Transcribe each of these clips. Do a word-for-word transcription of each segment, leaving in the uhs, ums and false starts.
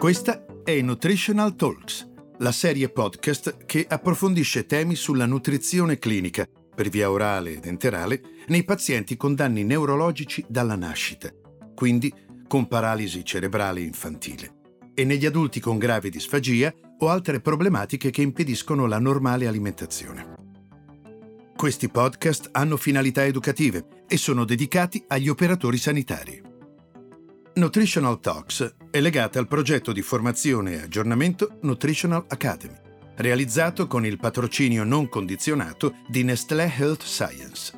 Questa è Nutritional Talks, la serie podcast che approfondisce temi sulla nutrizione clinica per via orale ed enterale nei pazienti con danni neurologici dalla nascita, quindi con paralisi cerebrale infantile, e negli adulti con grave disfagia o altre problematiche che impediscono la normale alimentazione. Questi podcast hanno finalità educative e sono dedicati agli operatori sanitari. Nutritional Talks è legata al progetto di formazione e aggiornamento Nutritional Academy, realizzato con il patrocinio non condizionato di Nestlé Health Science.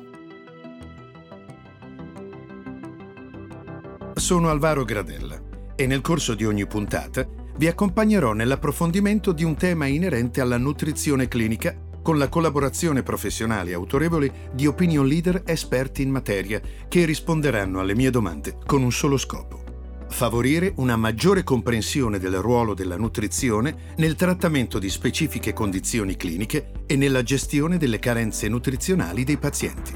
Sono Alvaro Gradella e nel corso di ogni puntata vi accompagnerò nell'approfondimento di un tema inerente alla nutrizione clinica con la collaborazione professionale e autorevole di opinion leader esperti in materia che risponderanno alle mie domande con un solo scopo: favorire una maggiore comprensione del ruolo della nutrizione nel trattamento di specifiche condizioni cliniche e nella gestione delle carenze nutrizionali dei pazienti.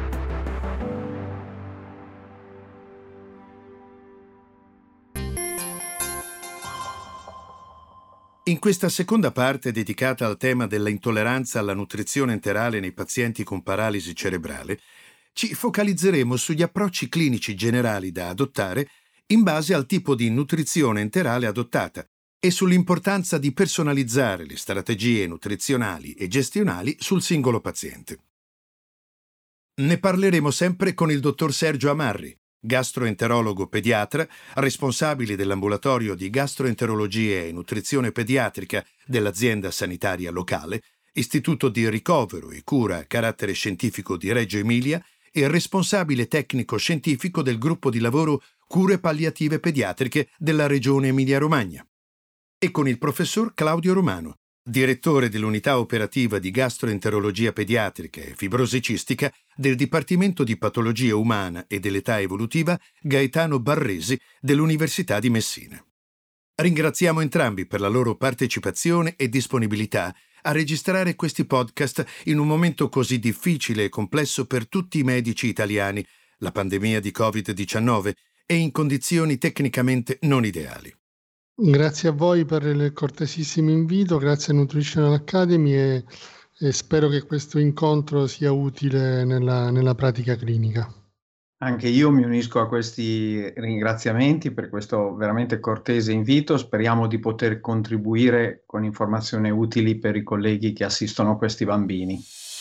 In questa seconda parte dedicata al tema della intolleranza alla nutrizione enterale nei pazienti con paralisi cerebrale, ci focalizzeremo sugli approcci clinici generali da adottare in base al tipo di nutrizione enterale adottata e sull'importanza di personalizzare le strategie nutrizionali e gestionali sul singolo paziente. Ne parleremo sempre con il dottor Sergio Amarri, gastroenterologo pediatra, responsabile dell'ambulatorio di gastroenterologia e nutrizione pediatrica dell'azienda sanitaria locale, Istituto di ricovero e cura a carattere scientifico di Reggio Emilia e responsabile tecnico scientifico del gruppo di lavoro Cure Palliative Pediatriche della Regione Emilia-Romagna, e con il professor Claudio Romano, direttore dell'unità operativa di gastroenterologia pediatrica e fibrosi cistica del Dipartimento di Patologia Umana e dell'Età Evolutiva Gaetano Barresi dell'Università di Messina. Ringraziamo entrambi per la loro partecipazione e disponibilità a registrare questi podcast in un momento così difficile e complesso per tutti i medici italiani, la pandemia di covid diciannove, e in condizioni tecnicamente non ideali. Grazie a voi per il cortesissimo invito, grazie a Nutritional Academy e, e spero che questo incontro sia utile nella, nella pratica clinica. Anche io mi unisco a questi ringraziamenti per questo veramente cortese invito. Speriamo di poter contribuire con informazioni utili per i colleghi che assistono a questi bambini.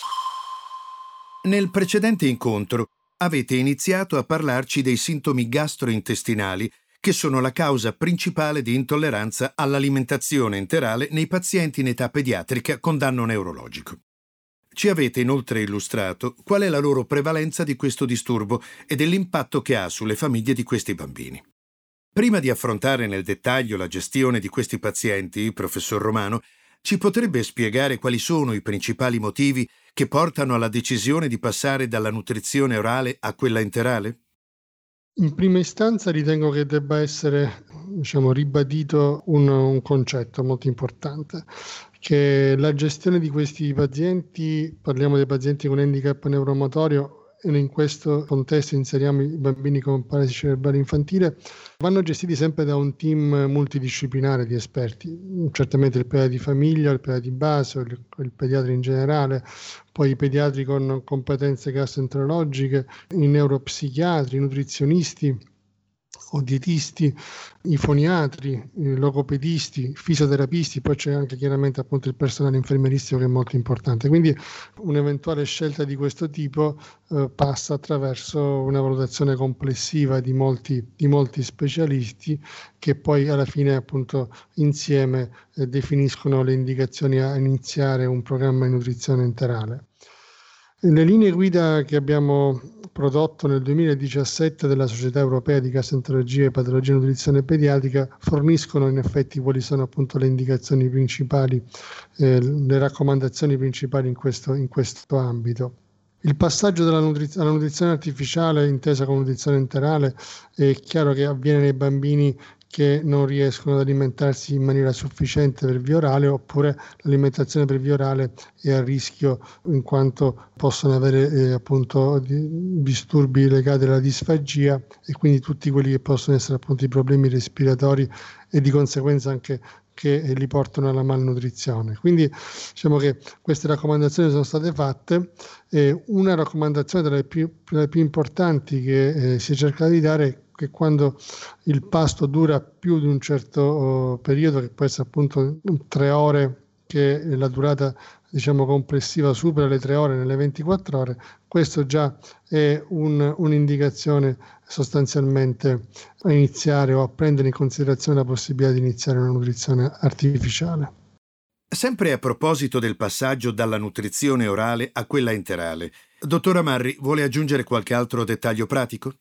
Nel precedente incontro avete iniziato a parlarci dei sintomi gastrointestinali che sono la causa principale di intolleranza all'alimentazione enterale nei pazienti in età pediatrica con danno neurologico. Ci avete inoltre illustrato qual è la loro prevalenza di questo disturbo e dell'impatto che ha sulle famiglie di questi bambini. Prima di affrontare nel dettaglio la gestione di questi pazienti, professor Romano, ci potrebbe spiegare quali sono i principali motivi che portano alla decisione di passare dalla nutrizione orale a quella enterale? In prima istanza ritengo che debba essere, diciamo, ribadito un, un concetto molto importante, che la gestione di questi pazienti, parliamo dei pazienti con handicap neuromotorio, e in questo contesto inseriamo i bambini con paralisi cerebrale infantile, vanno gestiti sempre da un team multidisciplinare di esperti, certamente il pediatra di famiglia, il pediatra di base, il, il pediatra in generale, poi i pediatri con competenze gastroenterologiche, i neuropsichiatri, i nutrizionisti o dietisti, i foniatri, i logopedisti, i fisioterapisti, poi c'è anche chiaramente appunto il personale infermieristico che è molto importante. Quindi un'eventuale scelta di questo tipo eh, passa attraverso una valutazione complessiva di molti, di molti specialisti che poi alla fine appunto insieme eh, definiscono le indicazioni a iniziare un programma di nutrizione enterale. Le linee guida che abbiamo prodotto nel duemiladiciassette della Società Europea di Gastroenterologia e Patologia e Nutrizione Pediatrica forniscono in effetti quali sono appunto le indicazioni principali, eh, le raccomandazioni principali in questo, in questo ambito. Il passaggio dalla nutri- alla nutrizione artificiale intesa come nutrizione enterale è chiaro che avviene nei bambini che non riescono ad alimentarsi in maniera sufficiente per via orale, oppure l'alimentazione per via orale è a rischio in quanto possono avere eh, appunto disturbi legati alla disfagia e quindi tutti quelli che possono essere appunto i problemi respiratori e di conseguenza anche che li portano alla malnutrizione. Quindi diciamo che queste raccomandazioni sono state fatte. Eh, una raccomandazione tra le più, tra le più importanti che eh, si cerca di dare è che quando il pasto dura più di un certo oh, periodo, che può essere appunto tre ore, che la durata diciamo complessiva supera le tre ore nelle ventiquattro ore, questo già è un, un'indicazione sostanzialmente a iniziare o a prendere in considerazione la possibilità di iniziare una nutrizione artificiale. Sempre a proposito del passaggio dalla nutrizione orale a quella enterale, dottor Amarri, vuole aggiungere qualche altro dettaglio pratico?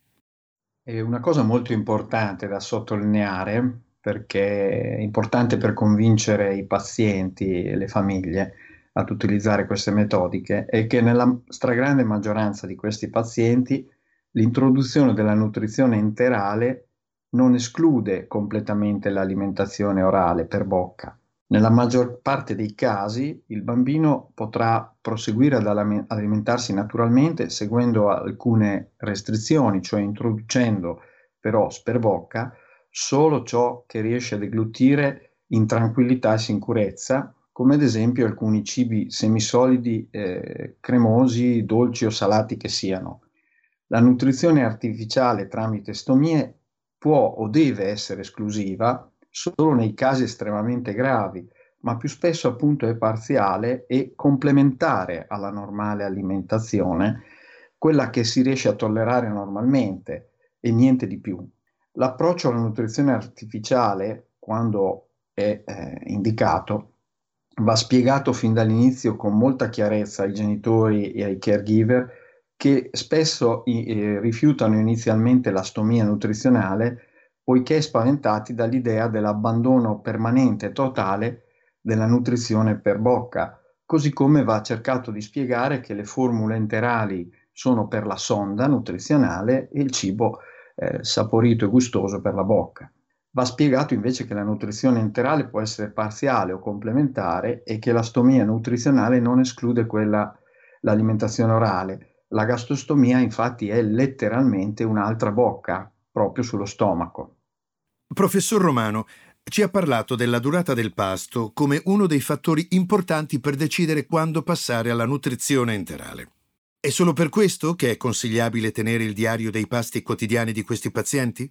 È una cosa molto importante da sottolineare, perché è importante per convincere i pazienti e le famiglie ad utilizzare queste metodiche, è che nella stragrande maggioranza di questi pazienti l'introduzione della nutrizione enterale non esclude completamente l'alimentazione orale per bocca. Nella maggior parte dei casi il bambino potrà proseguire ad alimentarsi naturalmente seguendo alcune restrizioni, cioè introducendo però per bocca solo ciò che riesce a deglutire in tranquillità e sicurezza, come ad esempio alcuni cibi semisolidi, eh, cremosi, dolci o salati che siano. La nutrizione artificiale tramite stomie può o deve essere esclusiva solo nei casi estremamente gravi, ma più spesso appunto è parziale e complementare alla normale alimentazione, quella che si riesce a tollerare normalmente e niente di più. L'approccio alla nutrizione artificiale, quando è eh, indicato, va spiegato fin dall'inizio con molta chiarezza ai genitori e ai caregiver, che spesso eh, rifiutano inizialmente la stomia nutrizionale poiché spaventati dall'idea dell'abbandono permanente e totale della nutrizione per bocca, così come va cercato di spiegare che le formule enterali sono per la sonda nutrizionale e il cibo eh, saporito e gustoso per la bocca. Va spiegato invece che la nutrizione enterale può essere parziale o complementare e che la stomia nutrizionale non esclude quella, l'alimentazione orale. La gastrostomia infatti è letteralmente un'altra bocca, proprio sullo stomaco. Professor Romano, ci ha parlato della durata del pasto come uno dei fattori importanti per decidere quando passare alla nutrizione enterale. È solo per questo che è consigliabile tenere il diario dei pasti quotidiani di questi pazienti?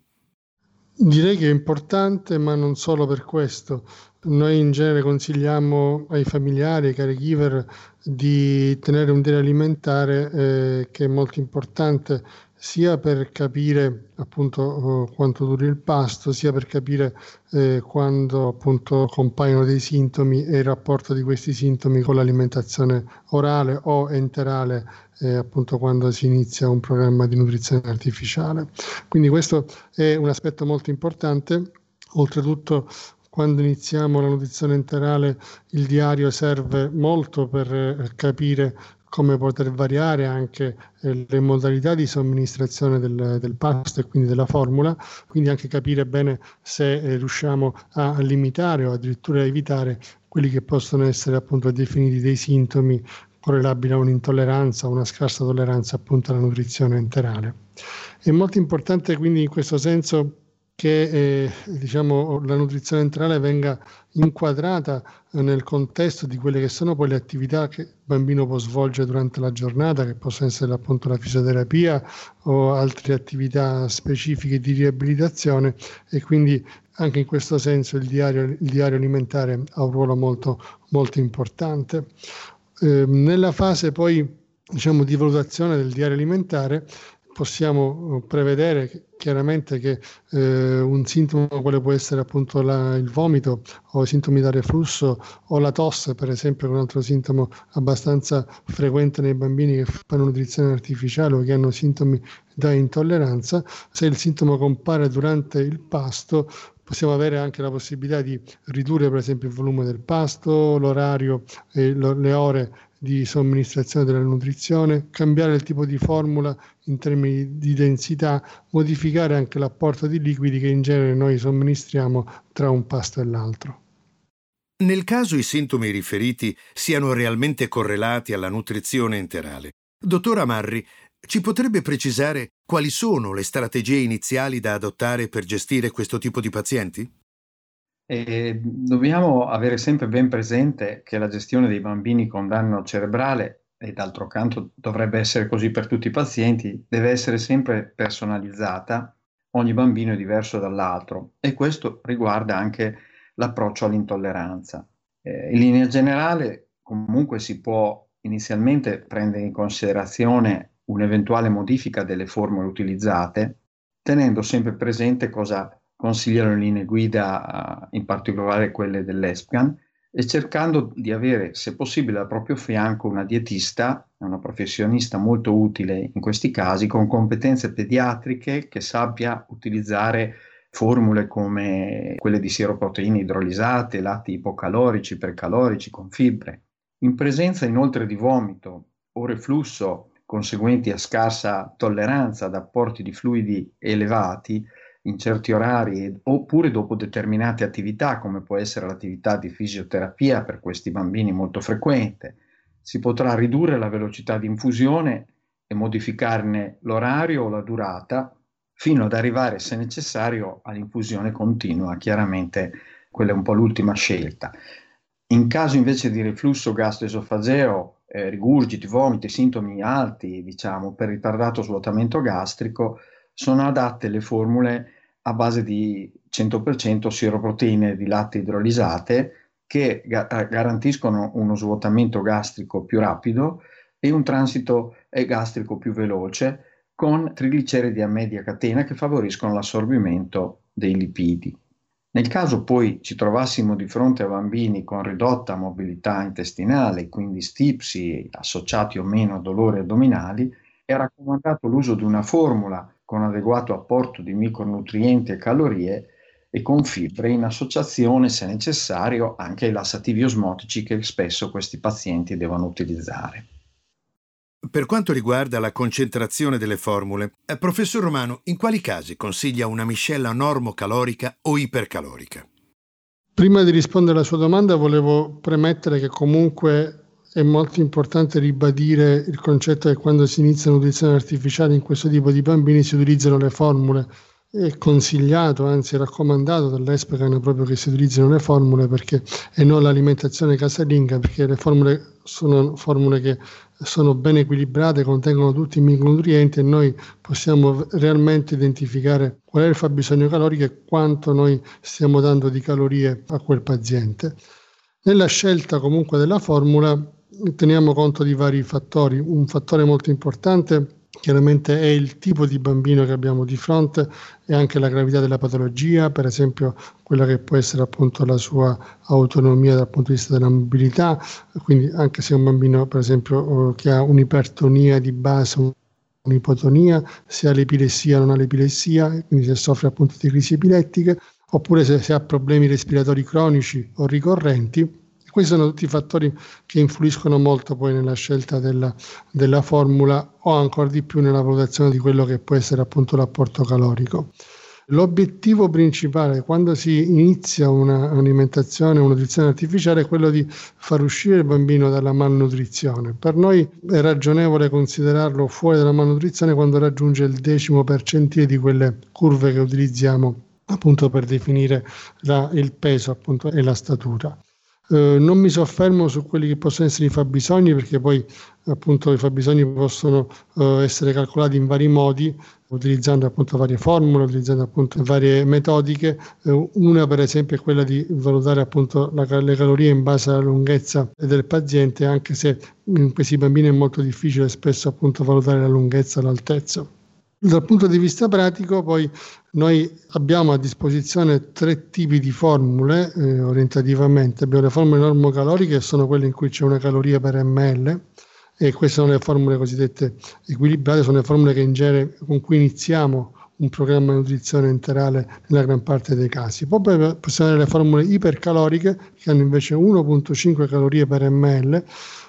Direi che è importante, ma non solo per questo. Noi in genere consigliamo ai familiari, ai caregiver, di tenere un diario alimentare eh, che è molto importante sia per capire appunto quanto duri il pasto, sia per capire eh, quando appunto compaiono dei sintomi e il rapporto di questi sintomi con l'alimentazione orale o enterale, eh, appunto quando si inizia un programma di nutrizione artificiale. Quindi questo è un aspetto molto importante. Oltretutto, quando iniziamo la nutrizione enterale, il diario serve molto per eh, capire come poter variare anche eh, le modalità di somministrazione del, del pasto e quindi della formula, quindi anche capire bene se eh, riusciamo a limitare o addirittura a evitare quelli che possono essere appunto definiti dei sintomi correlabili a un'intolleranza o una scarsa tolleranza appunto alla nutrizione enterale. È molto importante quindi in questo senso che eh, diciamo, la nutrizione enterale venga inquadrata eh, nel contesto di quelle che sono poi le attività che il bambino può svolgere durante la giornata, che possono essere appunto la fisioterapia o altre attività specifiche di riabilitazione, e quindi anche in questo senso il diario, il diario alimentare ha un ruolo molto, molto importante. Eh, nella fase poi diciamo, di valutazione del diario alimentare possiamo prevedere chiaramente che eh, un sintomo quale può essere appunto la, il vomito o i sintomi da reflusso o la tosse, per esempio, che è un altro sintomo abbastanza frequente nei bambini che fanno nutrizione artificiale o che hanno sintomi da intolleranza. Se il sintomo compare durante il pasto, possiamo avere anche la possibilità di ridurre per esempio il volume del pasto, l'orario e lo, le ore di somministrazione della nutrizione, cambiare il tipo di formula in termini di densità, modificare anche l'apporto di liquidi che in genere noi somministriamo tra un pasto e l'altro. Nel caso i sintomi riferiti siano realmente correlati alla nutrizione enterale, dottor Amarri, ci potrebbe precisare quali sono le strategie iniziali da adottare per gestire questo tipo di pazienti? E dobbiamo avere sempre ben presente che la gestione dei bambini con danno cerebrale, e d'altro canto dovrebbe essere così per tutti i pazienti, deve essere sempre personalizzata. Ogni bambino è diverso dall'altro e questo riguarda anche l'approccio all'intolleranza. Eh, in linea generale, comunque si può inizialmente prendere in considerazione un'eventuale modifica delle formule utilizzate, tenendo sempre presente cosa consigliano le linee guida, in particolare quelle dell'ESPGHAN, e cercando di avere, se possibile, al proprio fianco una dietista, una professionista molto utile in questi casi, con competenze pediatriche, che sappia utilizzare formule come quelle di sieroproteine idrolisate, latti ipocalorici, ipercalorici, con fibre. In presenza inoltre di vomito o reflusso conseguenti a scarsa tolleranza ad apporti di fluidi elevati in certi orari oppure dopo determinate attività, come può essere l'attività di fisioterapia per questi bambini molto frequente, si potrà ridurre la velocità di infusione e modificarne l'orario o la durata fino ad arrivare, se necessario, all'infusione continua. Chiaramente quella è un po' l'ultima scelta. In caso invece di reflusso gastroesofageo, eh, rigurgiti, vomiti, sintomi alti, diciamo, per ritardato svuotamento gastrico, sono adatte le formule a base di cento per cento sieroproteine di latte idrolisate che ga- garantiscono uno svuotamento gastrico più rapido e un transito gastrico più veloce, con trigliceridi a media catena che favoriscono l'assorbimento dei lipidi. Nel caso poi ci trovassimo di fronte a bambini con ridotta mobilità intestinale, quindi stipsi associati o meno a dolori addominali, è raccomandato l'uso di una formula con adeguato apporto di micronutrienti e calorie e con fibre, in associazione, se necessario, anche ai lassativi osmotici che spesso questi pazienti devono utilizzare. Per quanto riguarda la concentrazione delle formule, eh, professor Romano, in quali casi consiglia una miscela normocalorica o ipercalorica? Prima di rispondere alla sua domanda volevo premettere che comunque è molto importante ribadire il concetto che quando si inizia la nutrizione artificiale in questo tipo di bambini si utilizzano le formule. È consigliato, anzi raccomandato dall'ESPGHAN proprio che si utilizzino le formule perché, e non l'alimentazione casalinga, perché le formule sono formule che sono ben equilibrate, contengono tutti i micronutrienti e noi possiamo realmente identificare qual è il fabbisogno calorico e quanto noi stiamo dando di calorie a quel paziente. Nella scelta comunque della formula teniamo conto di vari fattori. Un fattore molto importante chiaramente è il tipo di bambino che abbiamo di fronte e anche la gravità della patologia, per esempio quella che può essere appunto la sua autonomia dal punto di vista della mobilità, quindi anche se è un bambino per esempio che ha un'ipertonia di base, un'ipotonia, se ha l'epilessia o non ha l'epilessia, quindi se soffre appunto di crisi epilettiche, oppure se, se ha problemi respiratori cronici o ricorrenti. Questi sono tutti fattori che influiscono molto poi nella scelta della, della formula o ancora di più nella valutazione di quello che può essere appunto l'apporto calorico. L'obiettivo principale quando si inizia un'alimentazione, una nutrizione artificiale è quello di far uscire il bambino dalla malnutrizione. Per noi è ragionevole considerarlo fuori dalla malnutrizione quando raggiunge il decimo percentile di quelle curve che utilizziamo appunto per definire la, il peso appunto e la statura. Eh, non mi soffermo su quelli che possono essere i fabbisogni perché poi appunto i fabbisogni possono eh, essere calcolati in vari modi utilizzando appunto varie formule, utilizzando appunto varie metodiche. Eh, una per esempio è quella di valutare appunto la, le calorie in base alla lunghezza del paziente, anche se in questi bambini è molto difficile spesso appunto valutare la lunghezza e l'altezza. Dal punto di vista pratico poi noi abbiamo a disposizione tre tipi di formule eh, orientativamente. Abbiamo le formule normocaloriche che sono quelle in cui c'è una caloria per ml e queste sono le formule cosiddette equilibrate, sono le formule che in genere con cui iniziamo un programma di nutrizione enterale nella gran parte dei casi. Poi possiamo avere le formule ipercaloriche che hanno invece uno virgola cinque calorie per ml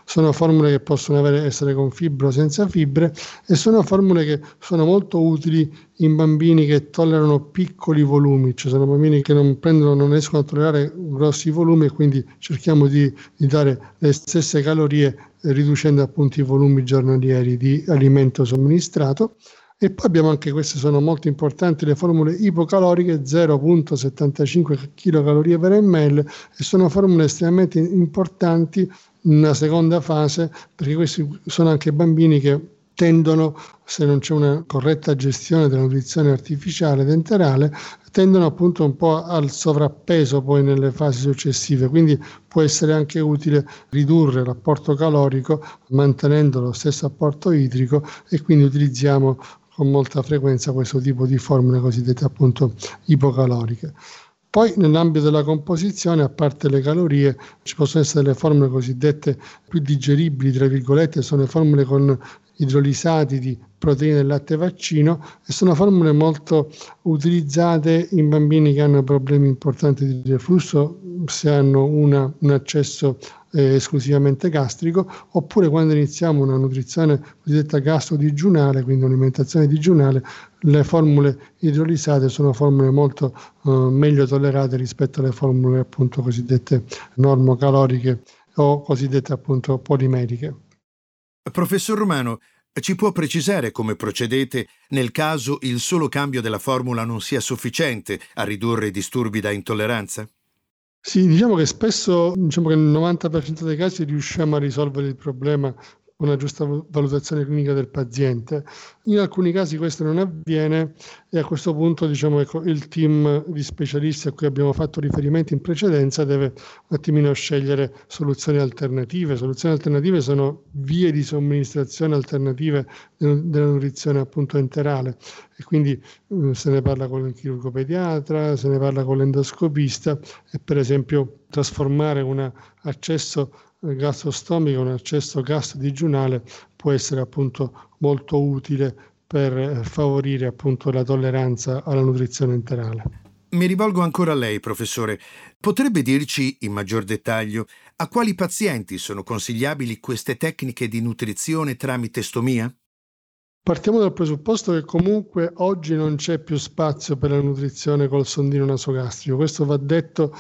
sono formule che possono avere, essere con fibre o senza fibre, e sono formule che sono molto utili in bambini che tollerano piccoli volumi, cioè sono bambini che non prendono, non riescono a tollerare grossi volumi, e quindi cerchiamo di, di dare le stesse calorie eh, riducendo appunto i volumi giornalieri di alimento somministrato. E poi abbiamo anche, queste sono molto importanti, le formule ipocaloriche, zero virgola settantacinque kcal per ml, e sono formule estremamente importanti in una seconda fase, perché questi sono anche bambini che tendono, se non c'è una corretta gestione della nutrizione artificiale ed enterale, tendono appunto un po' al sovrappeso poi nelle fasi successive, quindi può essere anche utile ridurre l'apporto calorico mantenendo lo stesso apporto idrico, e quindi utilizziamo con molta frequenza questo tipo di formule cosiddette appunto ipocaloriche. Poi nell'ambito della composizione, a parte le calorie, ci possono essere le formule cosiddette più digeribili, tra virgolette, sono le formule con idrolisati di proteine del latte vaccino, e sono formule molto utilizzate in bambini che hanno problemi importanti di reflusso, se hanno una, un accesso eh, esclusivamente gastrico, oppure quando iniziamo una nutrizione cosiddetta gastro-digiunale, quindi un'alimentazione digiunale. Le formule idrolisate sono formule molto eh, meglio tollerate rispetto alle formule appunto cosiddette normocaloriche o cosiddette appunto polimeriche. Professor Romano, ci può precisare come procedete nel caso il solo cambio della formula non sia sufficiente a ridurre i disturbi da intolleranza? Sì, diciamo che spesso, diciamo che nel novanta per cento dei casi riusciamo a risolvere il problema con una giusta valutazione clinica del paziente. In alcuni casi questo non avviene, e a questo punto, diciamo, ecco, il team di specialisti a cui abbiamo fatto riferimento in precedenza deve un attimino scegliere soluzioni alternative. Soluzioni alternative sono vie di somministrazione alternative della nutrizione appunto enterale, e quindi eh, se ne parla con il chirurgo pediatra, se ne parla con l'endoscopista, e per esempio trasformare un accesso gastrostomico, un accesso gastro-digiunale può essere appunto molto utile per favorire appunto la tolleranza alla nutrizione enterale. Mi rivolgo ancora a lei, professore. Potrebbe dirci in maggior dettaglio a quali pazienti sono consigliabili queste tecniche di nutrizione tramite stomia? Partiamo dal presupposto che comunque oggi non c'è più spazio per la nutrizione col sondino nasogastrico. Questo va detto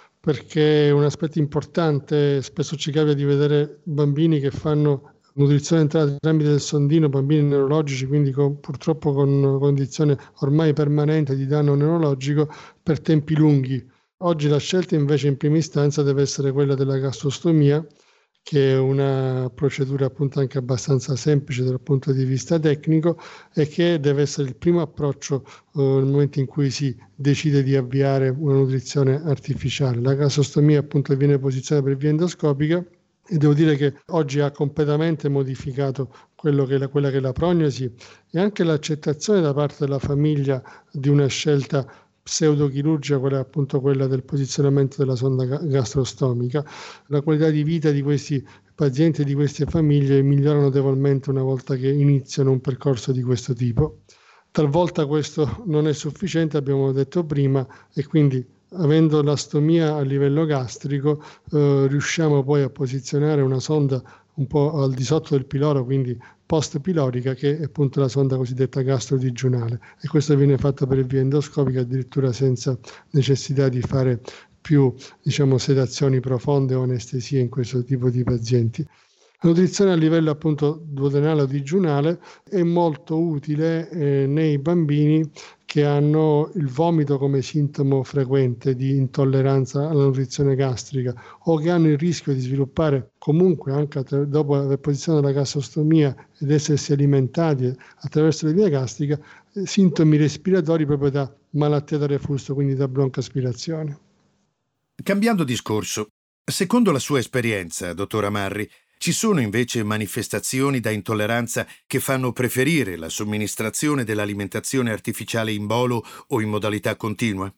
perché è un aspetto importante. Spesso ci capita di vedere bambini che fanno nutrizione entrata tramite il sondino, bambini neurologici, quindi con, purtroppo con condizione ormai permanente di danno neurologico per tempi lunghi. Oggi la scelta invece in prima istanza deve essere quella della gastrostomia, che è una procedura appunto anche abbastanza semplice dal punto di vista tecnico, e che deve essere il primo approccio eh, nel momento in cui si decide di avviare una nutrizione artificiale. La gastrostomia appunto viene posizionata per via endoscopica, e devo dire che oggi ha completamente modificato quello che è la, quella che è la prognosi, e anche l'accettazione da parte della famiglia di una scelta pseudochirurgica, quella appunto quella del posizionamento della sonda gastrostomica. La qualità di vita di questi pazienti e di queste famiglie migliora notevolmente una volta che iniziano un percorso di questo tipo. Talvolta questo non è sufficiente, abbiamo detto prima, e quindi avendo la stomia a livello gastrico eh, riusciamo poi a posizionare una sonda un po' al di sotto del piloro, quindi post-pilorica, che è appunto la sonda cosiddetta gastrodigiunale, e questo viene fatto per via endoscopica, addirittura senza necessità di fare più, diciamo, sedazioni profonde o anestesie in questo tipo di pazienti. La nutrizione a livello appunto duodenale o digiunale è molto utile eh, nei bambini che hanno il vomito come sintomo frequente di intolleranza alla nutrizione gastrica, o che hanno il rischio di sviluppare comunque anche dopo aver posizionato la gastrostomia ed essersi alimentati attraverso le vie gastriche, eh, sintomi respiratori proprio da malattia da reflusso, quindi da broncoaspirazione. Cambiando discorso, secondo la sua esperienza, dottora Marri, ci sono invece manifestazioni da intolleranza che fanno preferire la somministrazione dell'alimentazione artificiale in bolo o in modalità continua?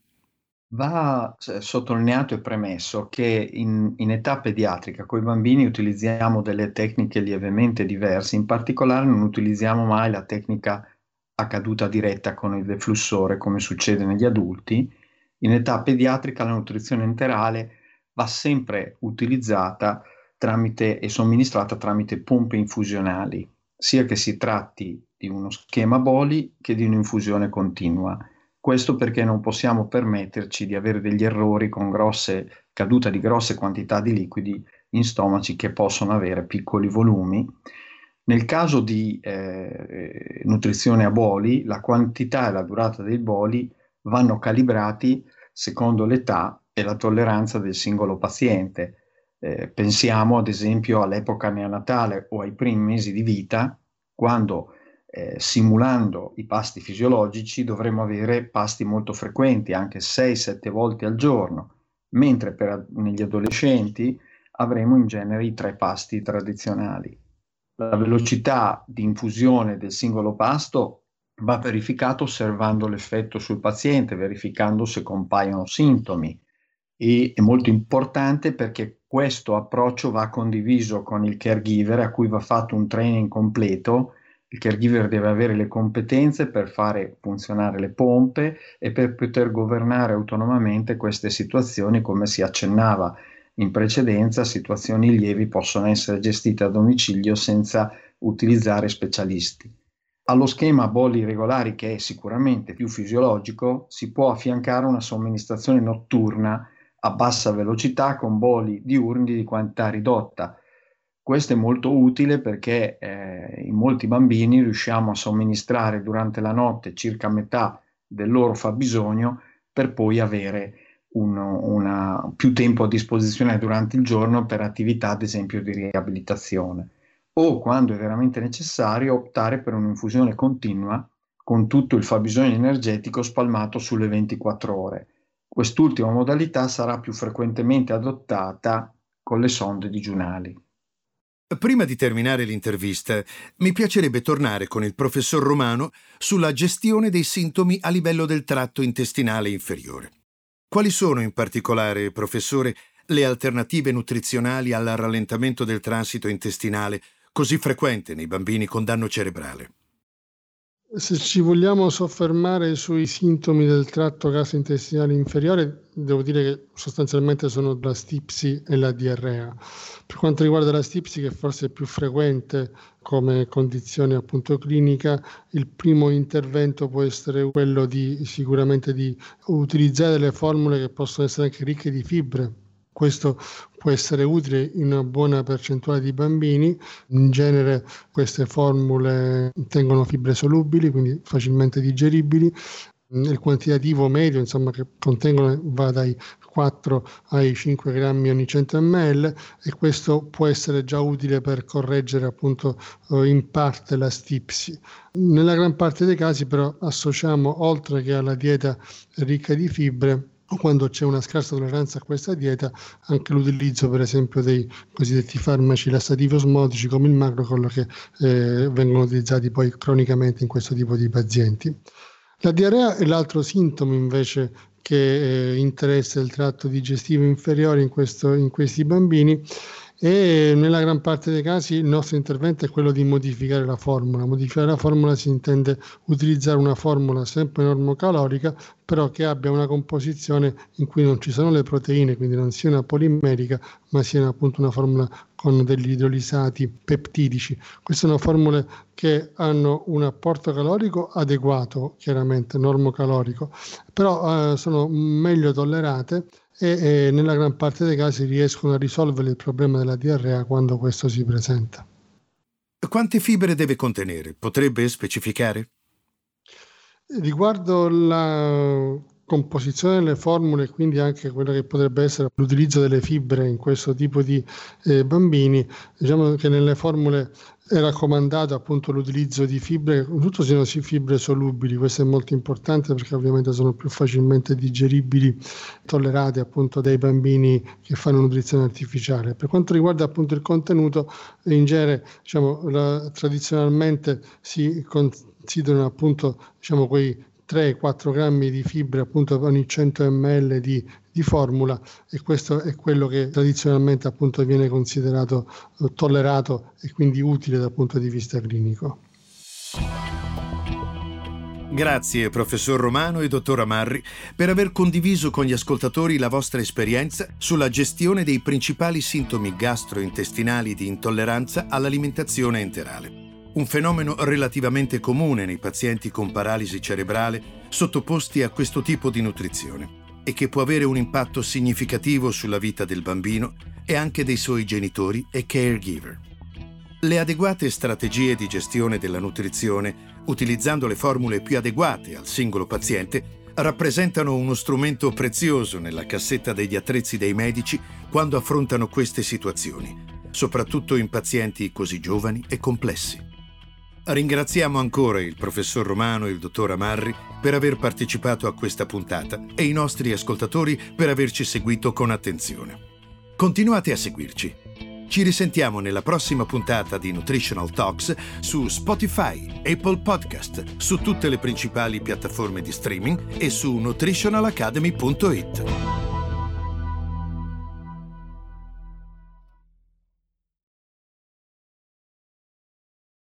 Va sottolineato e premesso che in, in età pediatrica con i bambini utilizziamo delle tecniche lievemente diverse, in particolare non utilizziamo mai la tecnica a caduta diretta con il deflussore come succede negli adulti. In età pediatrica la nutrizione enterale va sempre utilizzata tramite, è somministrata tramite pompe infusionali, sia che si tratti di uno schema Boli che di un'infusione continua. Questo perché non possiamo permetterci di avere degli errori con grosse caduta di grosse quantità di liquidi in stomaci che possono avere piccoli volumi. Nel caso di eh, nutrizione a boli, la quantità e la durata dei boli vanno calibrati secondo l'età e la tolleranza del singolo paziente. Eh, pensiamo ad esempio all'epoca neonatale o ai primi mesi di vita, quando eh, simulando i pasti fisiologici dovremo avere pasti molto frequenti, anche sei sette volte al giorno, mentre per, negli adolescenti avremo in genere i tre pasti tradizionali. La velocità di infusione del singolo pasto va verificata osservando l'effetto sul paziente, verificando se compaiono sintomi, e è molto importante perché questo approccio va condiviso con il caregiver, a cui va fatto un training completo. Il caregiver deve avere le competenze per fare funzionare le pompe e per poter governare autonomamente queste situazioni. Come si accennava in precedenza, situazioni lievi possono essere gestite a domicilio senza utilizzare specialisti. Allo schema boli regolari, che è sicuramente più fisiologico, si può affiancare una somministrazione notturna a bassa velocità con boli diurni di quantità ridotta. Questo è molto utile perché eh, in molti bambini riusciamo a somministrare durante la notte circa metà del loro fabbisogno per poi avere un, una, più tempo a disposizione durante il giorno per attività ad esempio di riabilitazione, o quando è veramente necessario optare per un'infusione continua con tutto il fabbisogno energetico spalmato sulle ventiquattro ore. Quest'ultima modalità sarà più frequentemente adottata con le sonde digiunali. Prima di terminare l'intervista, mi piacerebbe tornare con il professor Romano sulla gestione dei sintomi a livello del tratto intestinale inferiore. Quali sono in particolare, professore, le alternative nutrizionali al rallentamento del transito intestinale così frequente nei bambini con danno cerebrale? Se ci vogliamo soffermare sui sintomi del tratto gastrointestinale inferiore, devo dire che sostanzialmente sono la stipsi e la diarrea. Per quanto riguarda la stipsi, che forse è più frequente come condizione appunto clinica, il primo intervento può essere quello di sicuramente di utilizzare delle formule che possono essere anche ricche di fibre. Questo può essere utile in una buona percentuale di bambini. In genere queste formule contengono fibre solubili, quindi facilmente digeribili. Il quantitativo medio, insomma, che contengono va dai quattro ai cinque grammi ogni cento millilitri, e questo può essere già utile per correggere appunto in parte la stipsi. Nella gran parte dei casi però associamo, oltre che alla dieta ricca di fibre, quando c'è una scarsa tolleranza a questa dieta, anche l'utilizzo per esempio dei cosiddetti farmaci lassativi osmotici come il Macrocol, che eh, vengono utilizzati poi cronicamente in questo tipo di pazienti. La diarrea è l'altro sintomo invece che eh, interessa il tratto digestivo inferiore in, questo, in questi bambini, e nella gran parte dei casi il nostro intervento è quello di modificare la formula. Modificare la formula si intende utilizzare una formula sempre normocalorica, però che abbia una composizione in cui non ci sono le proteine, quindi non sia una polimerica, ma sia appunto una formula con degli idrolisati peptidici. Queste sono formule che hanno un apporto calorico adeguato, chiaramente normocalorico, però eh, sono meglio tollerate e, e nella gran parte dei casi riescono a risolvere il problema della diarrea quando questo si presenta. Quante fibre deve contenere? Potrebbe specificare? Riguardo la composizione delle formule, quindi anche quello che potrebbe essere l'utilizzo delle fibre in questo tipo di eh, bambini, diciamo che nelle formule è raccomandato appunto l'utilizzo di fibre, soprattutto siano fibre solubili. Questo è molto importante perché ovviamente sono più facilmente digeribili, tollerate appunto dai bambini che fanno nutrizione artificiale. Per quanto riguarda appunto il contenuto, in genere diciamo la, tradizionalmente si considerano appunto diciamo quei tre quattro grammi di fibre appunto ogni cento millilitri di, di formula, e questo è quello che tradizionalmente appunto viene considerato eh, tollerato e quindi utile dal punto di vista clinico. Grazie, professor Romano e dottor Amarri, per aver condiviso con gli ascoltatori la vostra esperienza sulla gestione dei principali sintomi gastrointestinali di intolleranza all'alimentazione enterale. Un fenomeno relativamente comune nei pazienti con paralisi cerebrale sottoposti a questo tipo di nutrizione e che può avere un impatto significativo sulla vita del bambino e anche dei suoi genitori e caregiver. Le adeguate strategie di gestione della nutrizione, utilizzando le formule più adeguate al singolo paziente, rappresentano uno strumento prezioso nella cassetta degli attrezzi dei medici quando affrontano queste situazioni, soprattutto in pazienti così giovani e complessi. Ringraziamo ancora il professor Romano e il dottor Amarri per aver partecipato a questa puntata e i nostri ascoltatori per averci seguito con attenzione. Continuate a seguirci. Ci risentiamo nella prossima puntata di Nutritional Talks su Spotify, Apple Podcast, su tutte le principali piattaforme di streaming e su nutritional academy punto it.